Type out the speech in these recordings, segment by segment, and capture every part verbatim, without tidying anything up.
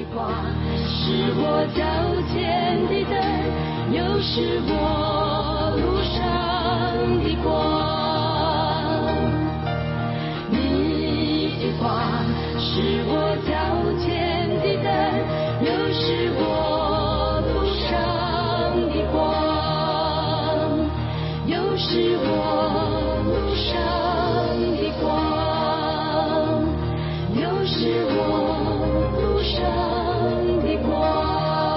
光，是我脚前的灯，又是我路上的光。你的话是我脚前的灯，又是我路上的光，又是我路上的光，又是我路上的光。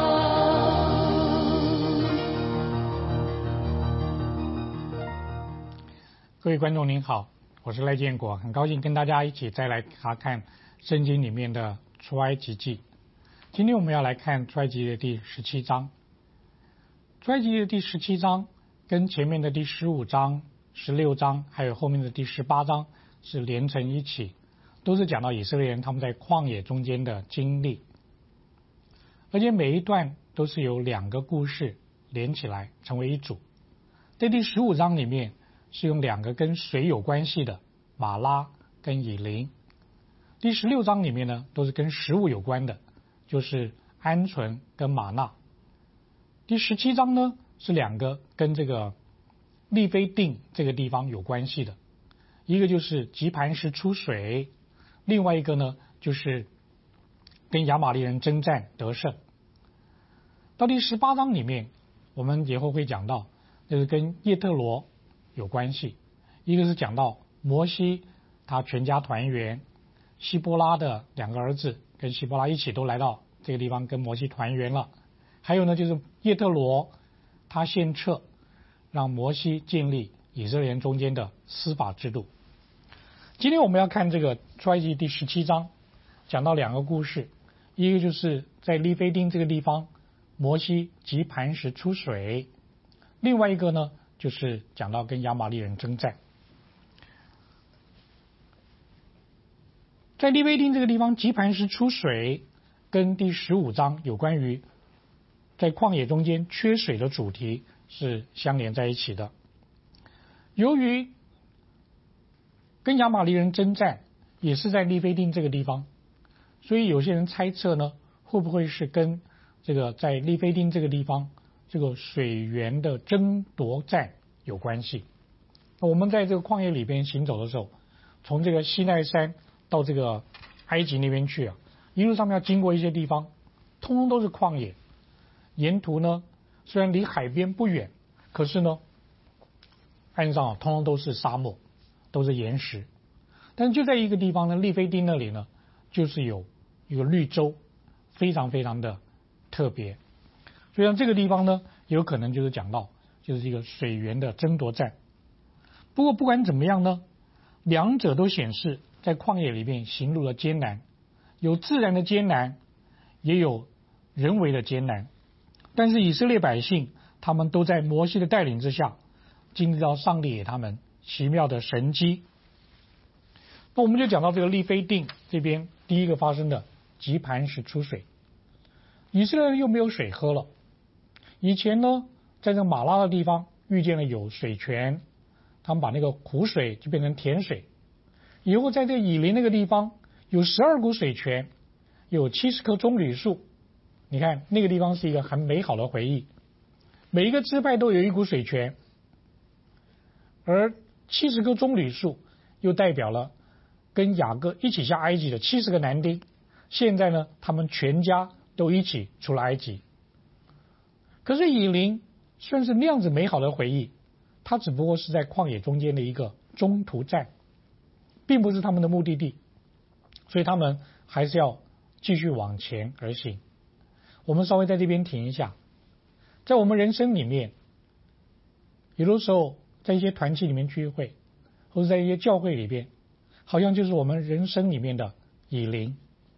各位观众您好，我是赖建国，很高兴跟大家一起再来查看圣经里面的出埃及记。今天我们要来看出埃及的第十七章。出埃及的第十七章跟前面的第十五章、十六章还有后面的第十八章是连成一起，都是讲到以色列人他们在旷野中间的经历，而且每一段都是由两个故事连起来成为一组。在第十五章里面是用两个跟水有关系的马拉跟以琳，第十六章里面呢都是跟食物有关的，就是鹌鹑跟玛纳。第十七章呢是两个跟这个利非定这个地方有关系的，一个就是吉磐石出水，另外一个呢就是跟亚玛力人征战得胜。到第十八章里面我们以后会讲到，就是跟叶特罗有关系，一个是讲到摩西他全家团圆，希波拉的两个儿子跟希波拉一起都来到这个地方跟摩西团圆了，还有呢就是叶特罗他献策让摩西建立以色列人中间的司法制度。今天我们要看这个出埃及第十七章，讲到两个故事，一个就是在利非丁这个地方摩西击磐石出水，另外一个呢就是讲到跟亚玛力人征战。在利非丁这个地方击磐石出水跟第十五章有关于在旷野中间缺水的主题是相连在一起的。由于跟亚玛力人征战也是在利非丁这个地方，所以有些人猜测呢，会不会是跟这个在利非丁这个地方这个水源的争夺战有关系。我们在这个旷野里边行走的时候，从这个西奈山到这个埃及那边去啊，一路上面要经过一些地方，通通都是旷野。沿途呢，虽然离海边不远，可是呢，岸上啊，通通都是沙漠，都是岩石。但是就在一个地方呢，利非丁那里呢，就是有一个绿洲，非常非常的特别。所以像这个地方呢，有可能就是讲到就是一个水源的争夺战。不过不管怎么样呢，两者都显示在旷野里面行路的艰难，有自然的艰难，也有人为的艰难。但是以色列百姓他们都在摩西的带领之下，经历到上帝给他们奇妙的神迹。那我们就讲到这个利非定这边第一个发生的击磐石出水，以色列人又没有水喝了。以前呢，在这个马拉的地方遇见了有水泉，他们把那个苦水就变成甜水。以后在这个以琳那个地方有十二股水泉，有七十棵棕榈树。你看那个地方是一个很美好的回忆，每一个支派都有一股水泉，而七十棵棕榈树又代表了跟雅各一起下埃及的七十个男丁，现在呢他们全家都一起出了埃及。可是以琳虽然是那样子美好的回忆，它只不过是在旷野中间的一个中途站，并不是他们的目的地，所以他们还是要继续往前而行。我们稍微在这边停一下，在我们人生里面，有的时候在一些团契里面聚会，或者在一些教会里边，好像就是我们人生里面的以琳。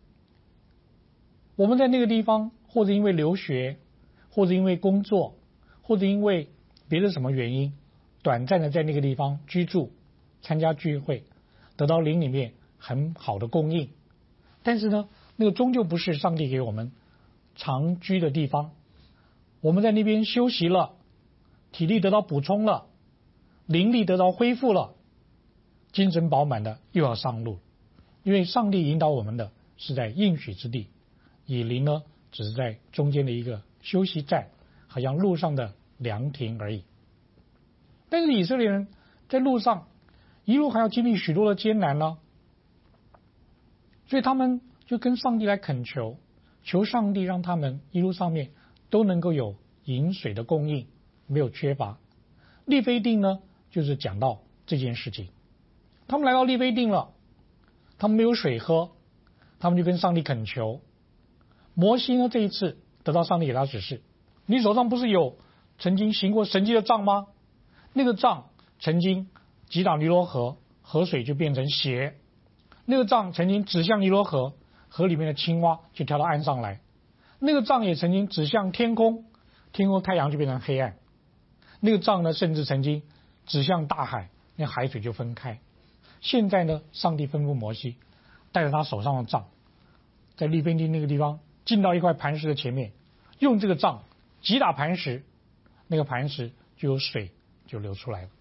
我们在那个地方，或者因为留学，或者因为工作，或者因为别的什么原因，短暂的在那个地方居住，参加聚会，得到灵里面很好的供应。但是呢，那个终究不是上帝给我们长居的地方。我们在那边休息了，体力得到补充了，灵力得到恢复了，精神饱满的又要上路，因为上帝引导我们的是在应许之地， 以琳呢只是在中间的一个休息站，好像路上的凉亭而已。但是以色列人在路上一路还要经历许多的艰难呢，所以他们就跟上帝来恳求，求上帝让他们一路上面都能够有饮水的供应，没有缺乏。利非定呢就是讲到这件事情，他们来到利非定了，他们没有水喝，他们就跟上帝恳求。摩西呢这一次得到上帝给他指示，你手上不是有曾经行过神迹的杖吗？那个杖曾经击打尼罗河，河水就变成血；那个杖曾经指向尼罗河，河里面的青蛙就跳到岸上来；那个杖也曾经指向天空，天空太阳就变成黑暗；那个杖呢，甚至曾经指向大海，那海水就分开。现在呢，上帝吩咐摩西带着他手上的杖，在利非定那个地方进到一块磐石的前面，用这个杖击打磐石，那个磐石就有水就流出来了。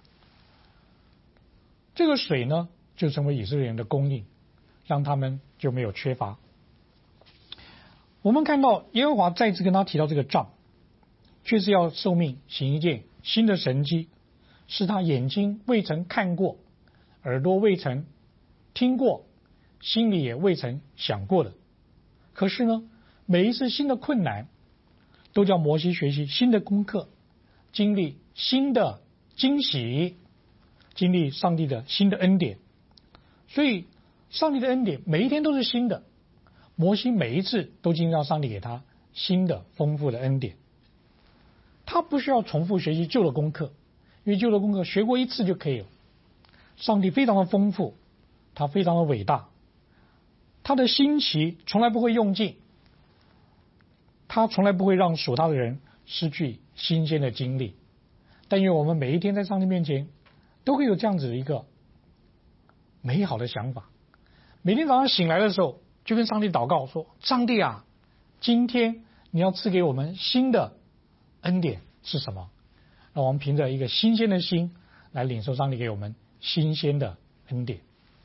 这个水呢，就成为以色列人的供应，让他们就没有缺乏。我们看到耶和华再次跟他提到这个杖，却是要受命行一件新的神迹，是他眼睛未曾看过，耳朵未曾听过，心里也未曾想过的。可是呢，每一次新的困难都叫摩西学习新的功课，经历新的惊喜，经历上帝的新的恩典。所以上帝的恩典每一天都是新的，摩西每一次都经历到上帝给他新的丰富的恩典。他不需要重复学习旧的功课，因为旧的功课学过一次就可以了。上帝非常的丰富，他非常的伟大，他的新奇从来不会用尽，他从来不会让属他的人失去新鲜的经历。但愿我们每一天在上帝面前都会有这样子的一个美好的想法，每天早上醒来的时候就跟上帝祷告说，上帝啊，今天你要赐给我们新的恩典是什么？让我们凭着一个新鲜的心来领受上帝给我们新鲜的恩典。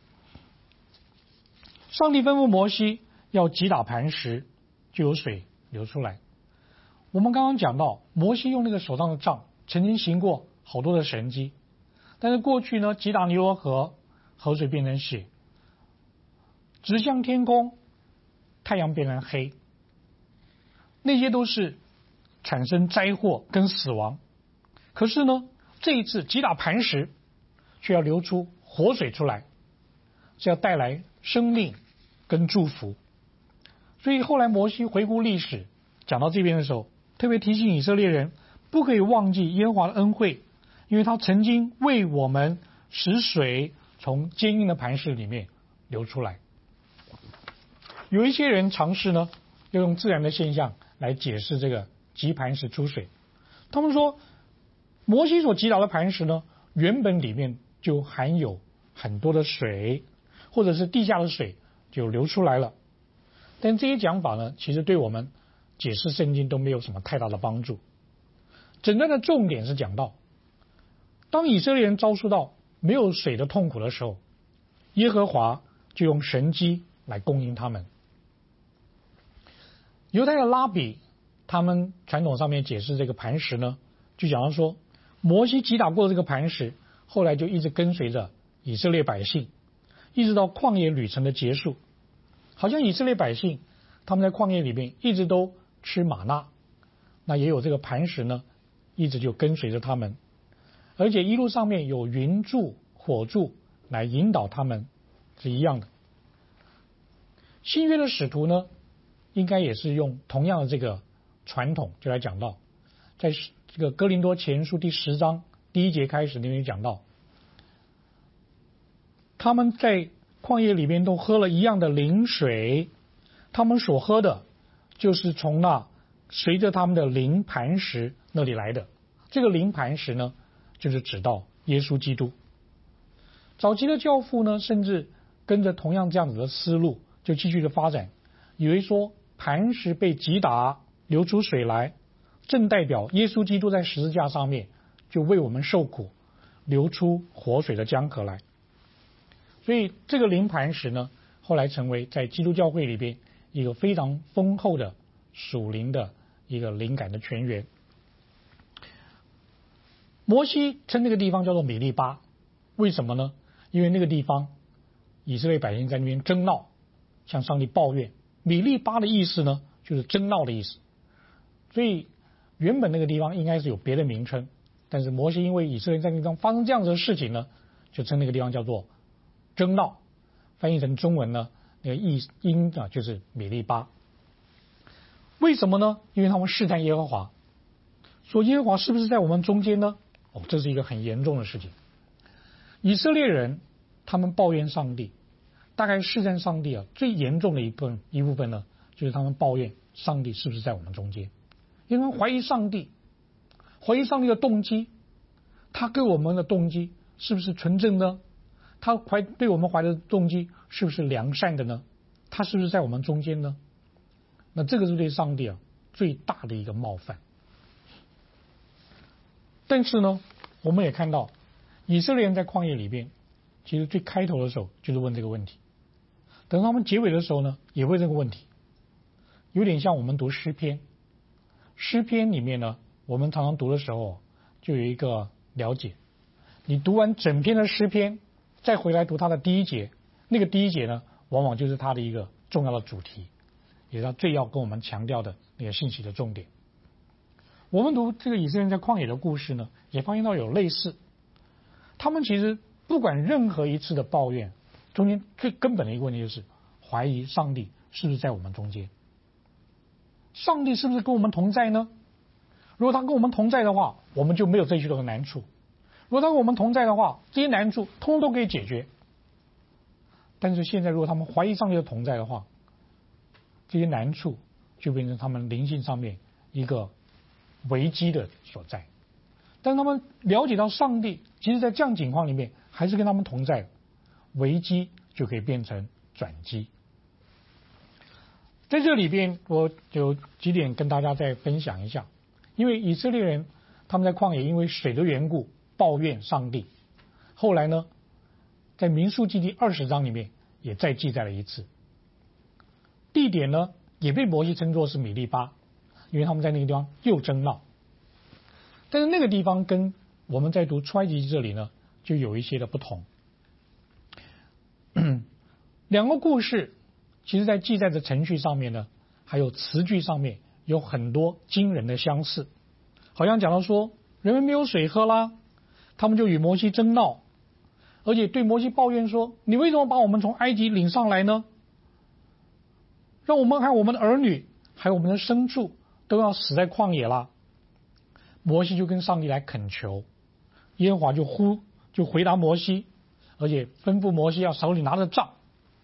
上帝吩咐摩西要击打磐石，就有水流出来。我们刚刚讲到，摩西用那个手上的杖曾经行过好多的神迹，但是过去呢，击打尼罗河，河水变成血，指向天空，太阳变成黑，那些都是产生灾祸跟死亡。可是呢，这一次击打磐石却要流出活水出来，是要带来生命跟祝福。所以后来摩西回顾历史，讲到这边的时候，特别提醒以色列人不可以忘记耶和华的恩惠，因为他曾经为我们使水从坚硬的磐石里面流出来。有一些人尝试呢，要用自然的现象来解释这个击磐石出水。他们说，摩西所击打的磐石呢，原本里面就含有很多的水，或者是地下的水就流出来了。但这些讲法呢，其实对我们解释圣经都没有什么太大的帮助。整段的重点是讲到，当以色列人遭受到没有水的痛苦的时候，耶和华就用神迹来供应他们。犹太的拉比他们传统上面解释这个磐石呢，就讲到说，摩西击打过这个磐石，后来就一直跟随着以色列百姓，一直到旷野旅程的结束。好像以色列百姓他们在旷野里面一直都吃玛纳，那也有这个磐石呢，一直就跟随着他们，而且一路上面有云柱火柱来引导他们，是一样的。新约的使徒呢，应该也是用同样的这个传统，就来讲到，在这个哥林多前书第十章第一节开始里面讲到，他们在旷野里面都喝了一样的灵水，他们所喝的就是从那随着他们的灵磐石那里来的。这个灵磐石呢，就是指到耶稣基督。早期的教父呢，甚至跟着同样这样子的思路，就继续的发展，以为说磐石被击打流出水来，正代表耶稣基督在十字架上面就为我们受苦，流出活水的江河来。所以这个灵磐石呢，后来成为在基督教会里边一个非常丰厚的属灵的一个灵感的泉源。摩西称那个地方叫做米利巴，为什么呢？因为那个地方以色列百姓在那边争闹，向上帝抱怨。米利巴的意思呢，就是争闹的意思。所以原本那个地方应该是有别的名称，但是摩西因为以色列在那个地方发生这样子的事情呢，就称那个地方叫做争闹。翻译成中文呢，那个译音啊就是米利巴。为什么呢？因为他们试探耶和华，说耶和华是不是在我们中间呢？哦，这是一个很严重的事情。以色列人他们抱怨上帝，大概试探上帝啊最严重的一部分一部分呢，就是他们抱怨上帝是不是在我们中间，因为他们怀疑上帝，怀疑上帝的动机，他对我们的动机是不是纯正呢？他怀对我们怀的动机是不是良善的呢？他是不是在我们中间呢？那这个是对上帝啊最大的一个冒犯。但是呢，我们也看到以色列人在旷野里边，其实最开头的时候就是问这个问题，等到他们结尾的时候呢，也问这个问题，有点像我们读诗篇。诗篇里面呢，我们常常读的时候就有一个了解，你读完整篇的诗篇，再回来读它的第一节，那个第一节呢，往往就是它的一个重要的主题，也是他最要跟我们强调的那个信息的重点。我们读这个以色列人在旷野的故事呢，也发现到有类似，他们其实不管任何一次的抱怨，中间最根本的一个问题就是怀疑上帝是不是在我们中间，上帝是不是跟我们同在呢？如果他跟我们同在的话，我们就没有这许多的难处；如果他跟我们同在的话，这些难处通通都可以解决。但是现在如果他们怀疑上帝的同在的话，这些难处就变成他们灵性上面一个危机的所在。但他们了解到上帝其实在这样情况里面还是跟他们同在，危机就可以变成转机。在这里边我有几点跟大家再分享一下。因为以色列人他们在旷野因为水的缘故抱怨上帝，后来呢在民数记第二十章里面也再记载了一次，地点呢也被摩西称作是米利巴，因为他们在那个地方又争闹。但是那个地方跟我们在读出埃及记这里呢就有一些的不同。两个故事其实在记载的程序上面呢，还有词句上面有很多惊人的相似，好像讲到说人们没有水喝啦，他们就与摩西争闹，而且对摩西抱怨说，你为什么把我们从埃及领上来呢？让我们还有我们的儿女还有我们的牲畜都要死在旷野啦。摩西就跟上帝来恳求，耶和华就呼就回答摩西，而且吩咐摩西要手里拿着杖。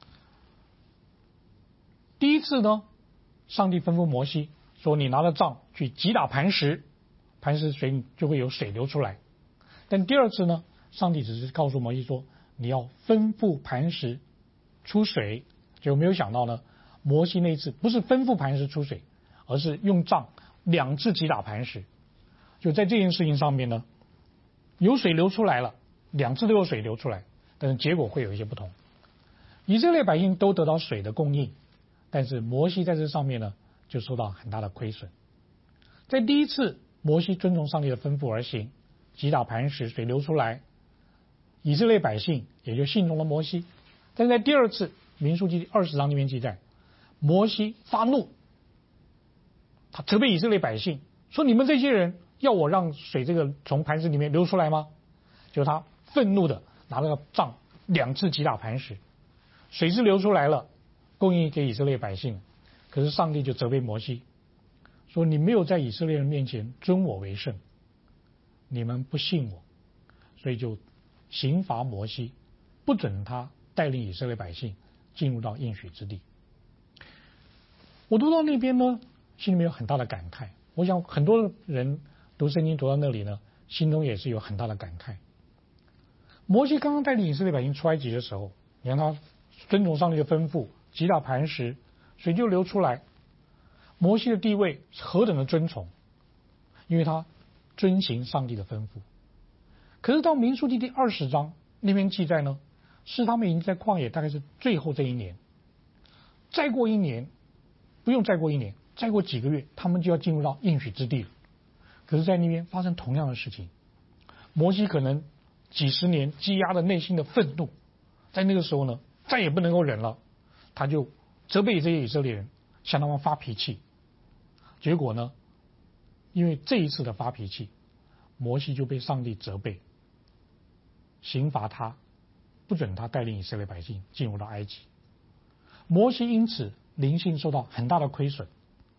第一次呢，上帝吩咐摩西说，你拿着杖去击打磐石，磐石水就会有水流出来。但第二次呢，上帝只是告诉摩西说，你要吩咐磐石出水。就没有想到呢，摩西那一次不是吩咐磐石出水，而是用杖两次击打磐石。就在这件事情上面呢，有水流出来了，两次都有水流出来，但是结果会有一些不同。以色列百姓都得到水的供应，但是摩西在这上面呢就受到很大的亏损。在第一次摩西遵从上帝的吩咐而行，击打磐石，水流出来，以色列百姓也就信从了摩西。但是在第二次民数记二十章里面记载，摩西发怒，他责备以色列百姓说，你们这些人要我让水这个从磐石里面流出来吗？就他愤怒的拿了个杖两次击打磐石，水是流出来了，供应给以色列百姓。可是上帝就责备摩西说，你没有在以色列人面前尊我为圣，你们不信我，所以就刑罚摩西，不准他带领以色列百姓进入到应许之地。我读到那边呢，心里面有很大的感慨。我想很多人读圣经读到那里呢，心中也是有很大的感慨。摩西刚刚带领以色列百姓出埃及的时候，你看他遵从上帝的吩咐，击打磐石，水就流出来。摩西的地位何等的尊崇，因为他遵行上帝的吩咐。可是到民数记第二十章那边记载呢，是他们已经在旷野大概是最后这一年，再过一年不用再过一年，再过几个月，他们就要进入到应许之地了。可是，在那边发生同样的事情，摩西可能几十年积压的内心的愤怒，在那个时候呢，再也不能够忍了，他就责备这些以色列人，向他们发脾气。结果呢，因为这一次的发脾气，摩西就被上帝责备，刑罚他，不准他带领以色列百姓进入到埃及。摩西因此灵性受到很大的亏损。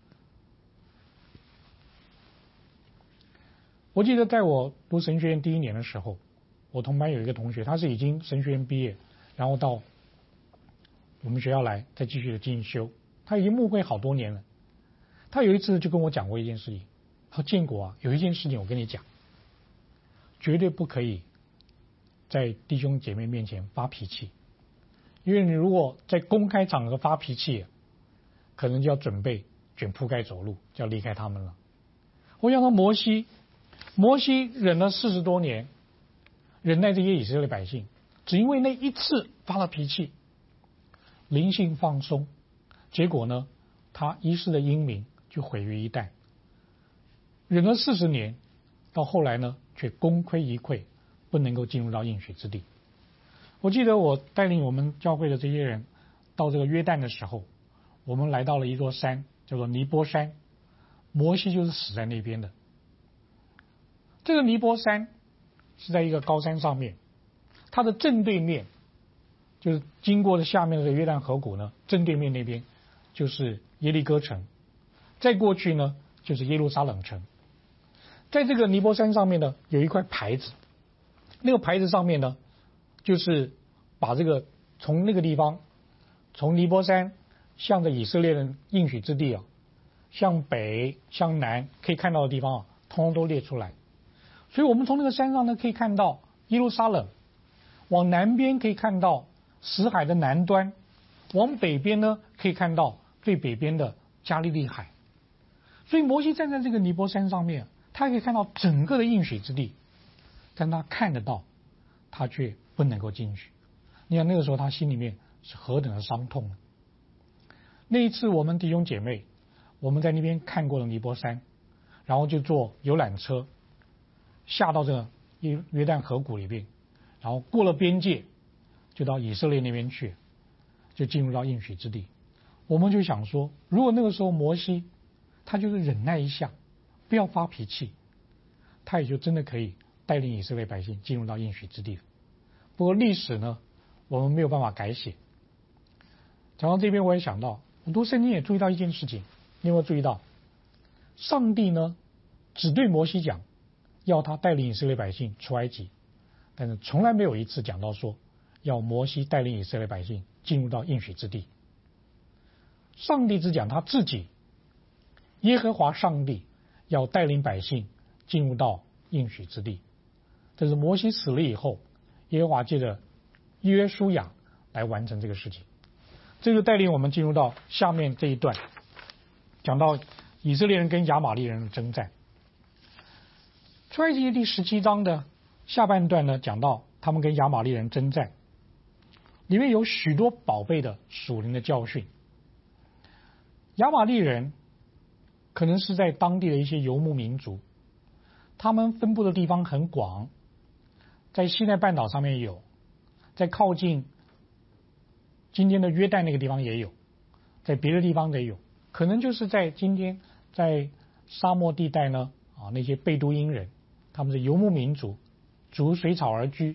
我记得在我读神学院第一年的时候，我同班有一个同学，他是已经神学院毕业，然后到我们学校来再继续的进修，他已经牧会好多年了。他有一次就跟我讲过一件事情，他说建国啊，有一件事情我跟你讲，绝对不可以在弟兄姐妹面前发脾气，因为你如果在公开场合发脾气，可能就要准备卷铺盖走路，就要离开他们了。我想到摩西，摩西忍了四十多年，忍耐这些以色列百姓，只因为那一次发了脾气，灵性放松，结果呢，他一世的英名就毁于一旦。忍了四十年，到后来呢，却功亏一篑，不能够进入到应许之地。我记得我带领我们教会的这些人到这个约旦的时候，我们来到了一座山，叫做尼波山，摩西就是死在那边的。这个尼波山是在一个高山上面，它的正对面就是经过的下面的这个约旦河谷呢，正对面那边就是耶利哥城，再过去呢就是耶路撒冷城。在这个尼波山上面呢，有一块牌子，那个牌子上面呢，就是把这个从那个地方，从尼波山向着以色列人应许之地啊，向北向南可以看到的地方啊，通通都列出来。所以我们从那个山上呢，可以看到耶路撒冷，往南边可以看到死海的南端，往北边呢可以看到最北边的加利利海。所以摩西站在这个尼波山上面，他可以看到整个的应许之地，但他看得到，他却不能够进去。你看那个时候他心里面是何等的伤痛呢？那一次我们弟兄姐妹，我们在那边看过了尼波山，然后就坐游览车下到这个约约旦河谷里边，然后过了边界，就到以色列那边去，就进入到应许之地。我们就想说，如果那个时候摩西他就是忍耐一下，不要发脾气，他也就真的可以带领以色列百姓进入到应许之地。不过历史呢，我们没有办法改写。讲到这边，我也想到，我读圣经也注意到一件事情，你有没有注意到？上帝呢，只对摩西讲，要他带领以色列百姓出埃及，但是从来没有一次讲到说要摩西带领以色列百姓进入到应许之地。上帝只讲他自己，耶和华上帝要带领百姓进入到应许之地。这是摩西死了以后，耶和华借着约书亚来完成这个事情。这就带领我们进入到下面这一段，讲到以色列人跟亚玛力人的征战。出埃及记第十七章的下半段呢，讲到他们跟亚玛力人征战，里面有许多宝贝的属灵的教训。亚玛力人可能是在当地的一些游牧民族，他们分布的地方很广，在西奈半岛上面有，在靠近今天的约旦那个地方也有，在别的地方也有，可能就是在今天在沙漠地带呢啊，那些贝都因人，他们是游牧民族，逐水草而居。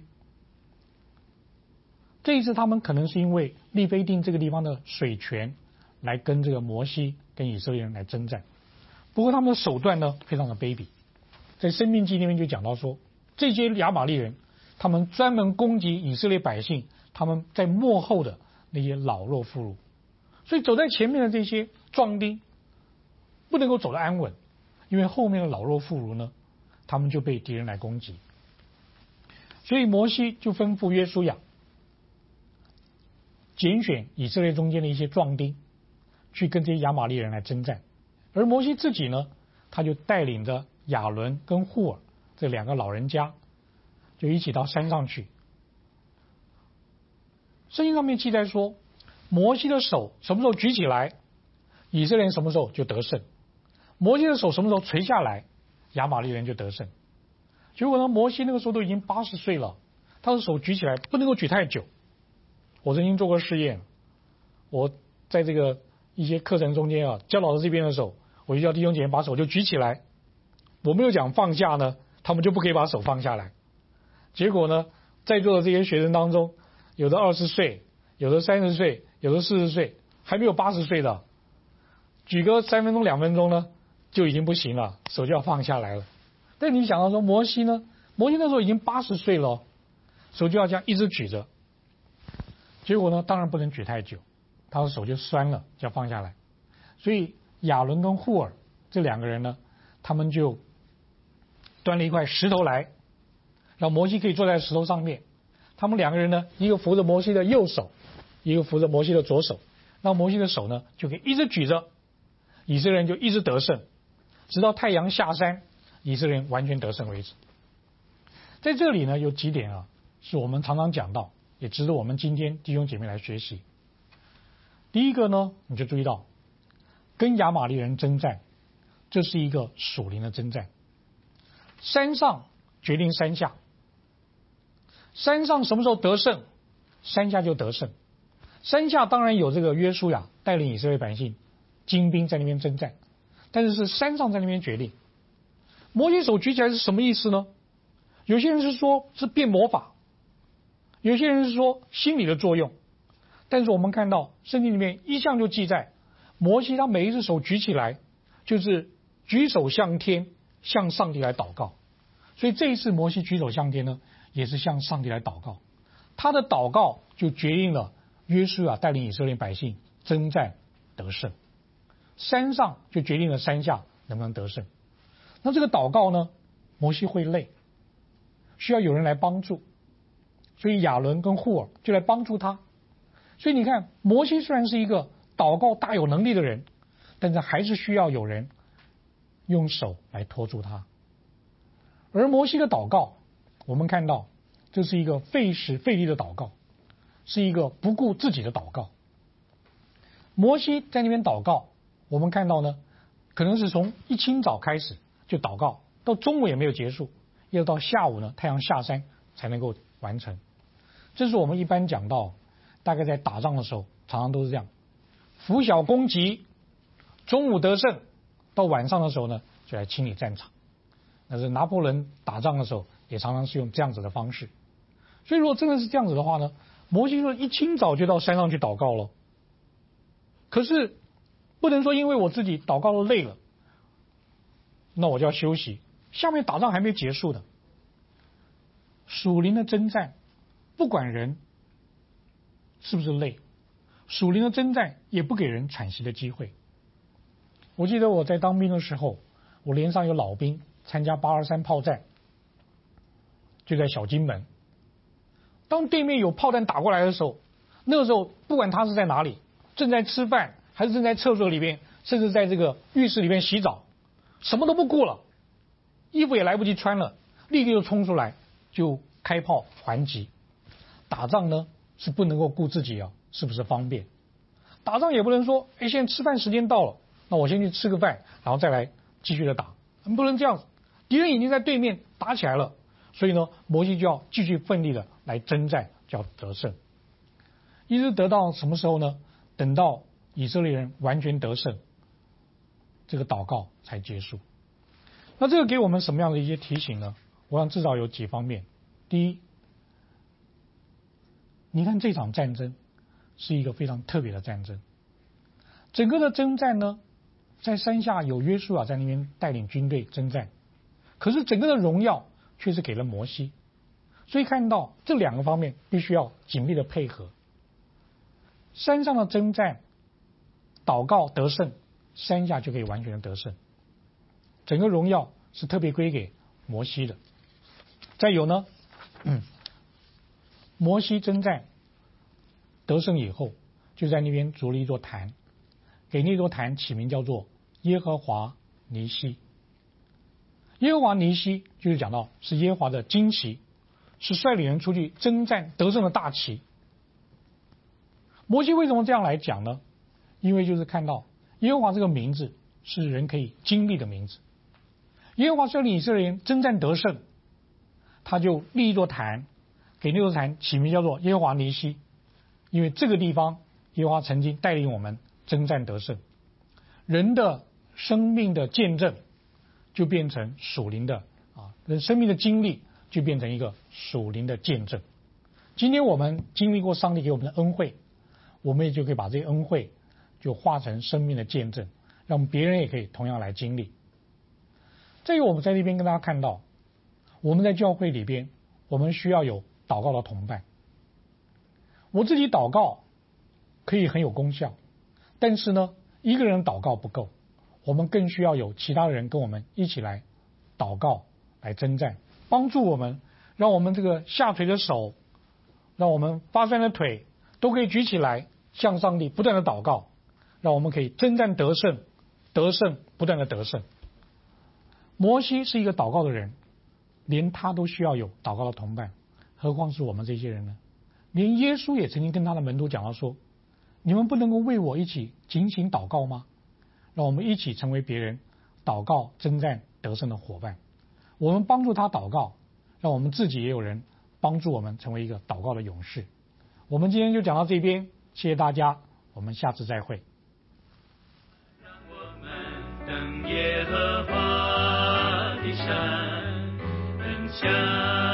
这一次他们可能是因为利非定这个地方的水泉来跟这个摩西跟以色列人来征战。不过他们的手段呢非常的卑鄙，在申命记那边就讲到说，这些亚玛力人他们专门攻击以色列百姓，他们在幕后的那些老弱妇孺，所以走在前面的这些壮丁不能够走得安稳，因为后面的老弱妇孺呢，他们就被敌人来攻击。所以摩西就吩咐约书亚拣选以色列中间的一些壮丁，去跟这些亚玛力人来征战。而摩西自己呢，他就带领着亚伦跟户尔这两个老人家，就一起到山上去。圣经上面记载说，摩西的手什么时候举起来， 以色列人什么时候就得胜。摩西的手什么时候垂下来，亚玛力人就得胜。结果呢，摩西那个时候都已经八十岁了，他的手举起来不能够举太久。我曾经做过试验，我在这个一些课程中间啊，教老师这边的时候，我就叫弟兄姐妹把手就举起来，我没有讲放下呢，他们就不可以把手放下来。结果呢，在座的这些学生当中，有的二十岁，有的三十岁，有的四十岁，还没有八十岁的，举个三分钟两分钟呢就已经不行了，手就要放下来了。但你想到说摩西呢，摩西那时候已经八十岁了，手就要这样一直举着，结果呢当然不能举太久，他的手就酸了，就要放下来。所以亚伦跟户尔这两个人呢，他们就端了一块石头来，让摩西可以坐在石头上面。他们两个人呢，一个扶着摩西的右手，一个扶着摩西的左手，让摩西的手呢就可以一直举着，以色列人就一直得胜，直到太阳下山，以色列人完全得胜为止。在这里呢，有几点啊，是我们常常讲到，也值得我们今天弟兄姐妹来学习。第一个呢，你就注意到，跟亚玛力人征战，这是一个属灵的征战。山上决定山下，山上什么时候得胜，山下就得胜。山下当然有这个约书亚带领以色列百姓精兵在那边征战，但是是山上在那边决定。摩西手举起来是什么意思呢？有些人是说是变魔法，有些人是说心理的作用，但是我们看到圣经里面一向就记载，摩西他每一只手举起来就是举手向天，向上帝来祷告。所以这一次摩西举手向天呢，也是向上帝来祷告。他的祷告就决定了约书亚带领以色列百姓征战得胜，山上就决定了山下能不能得胜。那这个祷告呢，摩西会累，需要有人来帮助，所以亚伦跟户尔就来帮助他。所以你看，摩西虽然是一个祷告大有能力的人，但是还是需要有人用手来托住他。而摩西的祷告，我们看到这是一个费时费力的祷告，是一个不顾自己的祷告。摩西在那边祷告，我们看到呢，可能是从一清早开始就祷告，到中午也没有结束，要到下午呢太阳下山才能够完成。这是我们一般讲到，大概在打仗的时候常常都是这样，拂晓攻击，中午得胜，到晚上的时候呢就来清理战场。但是拿破仑打仗的时候也常常是用这样子的方式。所以如果真的是这样子的话呢，摩西说一清早就到山上去祷告了。可是不能说因为我自己祷告了累了，那我就要休息，下面打仗还没结束的。属灵的征战，不管人是不是累，属灵的征战也不给人喘息的机会。我记得我在当兵的时候，我连上有老兵参加八二三炮战，就在小金门。当对面有炮弹打过来的时候，那个时候不管他是在哪里，正在吃饭还是正在厕所里面，甚至在这个浴室里面洗澡，什么都不顾了，衣服也来不及穿了，立刻就冲出来就开炮还击。打仗呢是不能够顾自己啊是不是方便，打仗也不能说哎现在吃饭时间到了，那我先去吃个饭然后再来继续的打，不能这样子，敌人已经在对面打起来了，所以呢摩西就要继续奋力的来征战，叫得胜。一直得到什么时候呢？等到以色列人完全得胜，这个祷告才结束。那这个给我们什么样的一些提醒呢？我想至少有几方面。第一，你看这场战争是一个非常特别的战争，整个的征战呢，在山下有约书亚在那边带领军队征战，可是整个的荣耀却是给了摩西。所以看到这两个方面必须要紧密的配合。山上的征战祷告得胜，山下就可以完全的得胜，整个荣耀是特别归给摩西的。再有呢，嗯，摩西征战得胜以后，就在那边筑了一座坛，给那座坛起名叫做耶和华尼西。耶和华尼西就是讲到是耶和华的旌旗，是率领人出去征战得胜的大旗。摩西为什么这样来讲呢？因为就是看到耶和华这个名字是人可以经历的名字。耶和华率领以色列人征战得胜，他就立一座坛，给那座坛起名叫做耶和华尼西，因为这个地方耶和华曾经带领我们征战得胜。人的生命的见证就变成属灵的啊，人生命的经历就变成一个属灵的见证。今天我们经历过上帝给我们的恩惠，我们也就可以把这个恩惠就化成生命的见证，让别人也可以同样来经历。这个我们在这边跟大家看到，我们在教会里边，我们需要有祷告的同伴。我自己祷告可以很有功效，但是呢，一个人祷告不够，我们更需要有其他人跟我们一起来祷告，来征战，帮助我们，让我们这个下垂的手，让我们发酸的腿都可以举起来，向上帝不断的祷告，让我们可以征战得胜，得胜不断的得胜。摩西是一个祷告的人，连他都需要有祷告的同伴，何况是我们这些人呢？连耶稣也曾经跟他的门徒讲到说，你们不能够为我一起警醒祷告吗？让我们一起成为别人祷告征战得胜的伙伴。我们帮助他祷告，让我们自己也有人帮助我们成为一个祷告的勇士。我们今天就讲到这边，谢谢大家，我们下次再会。 让我们等耶和华的山，奔向